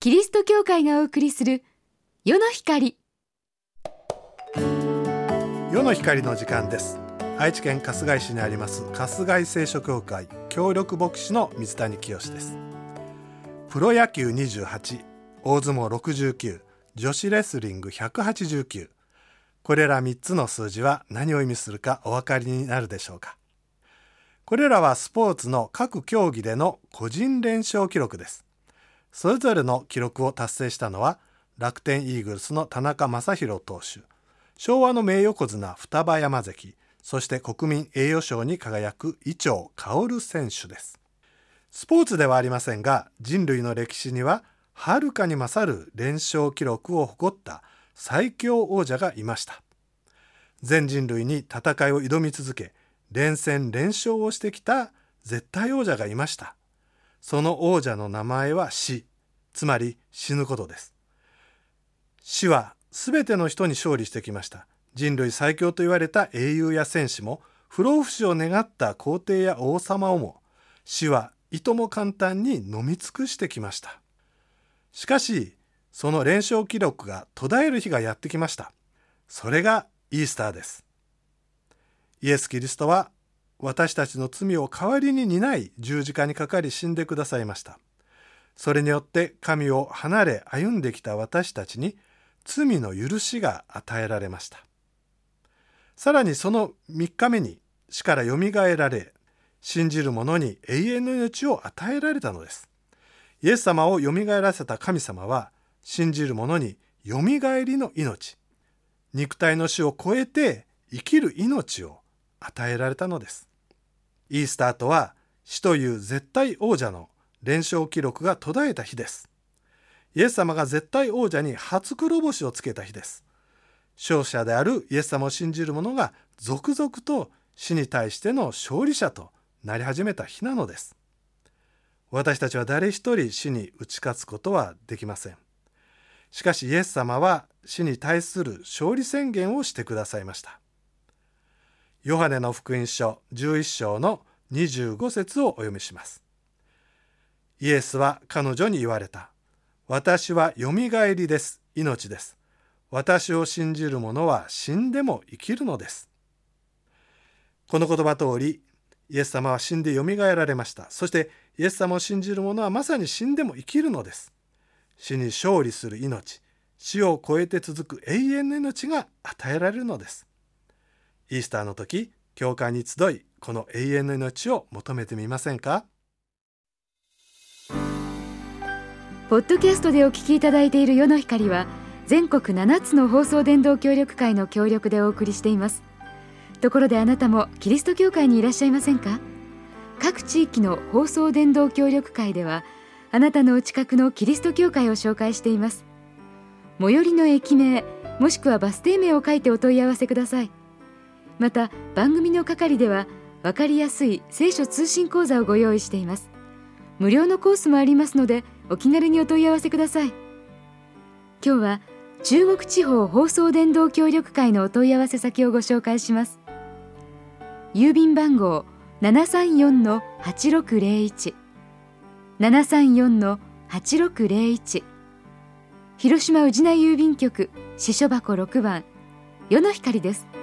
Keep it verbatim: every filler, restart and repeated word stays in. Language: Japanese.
キリスト教会がお送りする世の光。 世の光の時間です。愛知県春日井市にあります春日井聖書教会協力牧師の水谷清です。プロ野球にじゅうはち、大相撲ろくじゅうきゅう、女子レスリングひゃくはちじゅうきゅう、これらみっつの数字は何を意味するかお分かりになるでしょうか。これらはスポーツの各競技での個人連勝記録です。それぞれの記録を達成したのは楽天イーグルスの田中将大投手、昭和の名横綱双葉山関、そして国民栄誉賞に輝く伊調馨選手です。スポーツではありませんが、人類の歴史にははるかに勝る連勝記録を誇った最強王者がいました。全人類に戦いを挑み続け、連戦連勝をしてきた絶対王者がいました。その王者の名前は死、つまり死ぬことです。死はすべての人に勝利してきました。人類最強と言われた英雄や戦士も、不老不死を願った皇帝や王様をも、死はいとも簡単に飲み尽くしてきました。しかし、その連勝記録が途絶える日がやってきました。それがイースターです。イエス・キリストは私たちの罪を代わりに担い十字架にかかり死んでくださいました。それによって神を離れ歩んできた私たちに罪の許しが与えられました。さらにそのみっかめに死からよみがえられ、信じる者に永遠の命を与えられたのです。イエス様をよみがえらせた神様は、信じる者によみがえりの命、肉体の死を超えて生きる命を与えられたのです。イースターとは死という絶対王者の連勝記録が途絶えた日です。イエス様が絶対王者に初黒星をつけた日です。勝者であるイエス様を信じる者が続々と死に対しての勝利者となり始めた日なのです。私たちは誰一人死に打ち勝つことはできません。しかしイエス様は死に対する勝利宣言をしてくださいました。ヨハネの福音書じゅういっ章のにじゅうご節をお読みします。イエスは彼女に言われた。私はよみがえりです。命です。私を信じる者は死んでも生きるのです。この言葉通り、イエス様は死んでよみがえられました。そしてイエス様を信じる者はまさに死んでも生きるのです。死に勝利する命、死を超えて続く永遠の命が与えられるのです。イースターの時、教会に集い、この永遠の命を求めてみませんか？ ポッドキャストでお聞きいただいている世の光は、全国ななつの放送伝道協力会の協力でお送りしています。ところであなたもキリスト教会にいらっしゃいませんか？各地域の放送伝道協力会では、あなたのお近くのキリスト教会を紹介しています。最寄りの駅名、もしくはバス停名を書いてお問い合わせください。また番組の係では分かりやすい聖書通信講座をご用意しています。無料のコースもありますので、お気軽にお問い合わせください。今日は中国地方放送伝道協力会のお問い合わせ先をご紹介します。郵便番号 ななさんよんのはちろくゼロいち ななさんよんのはちろくゼロいち、広島宇品郵便局支所箱ろくばん、世の光です。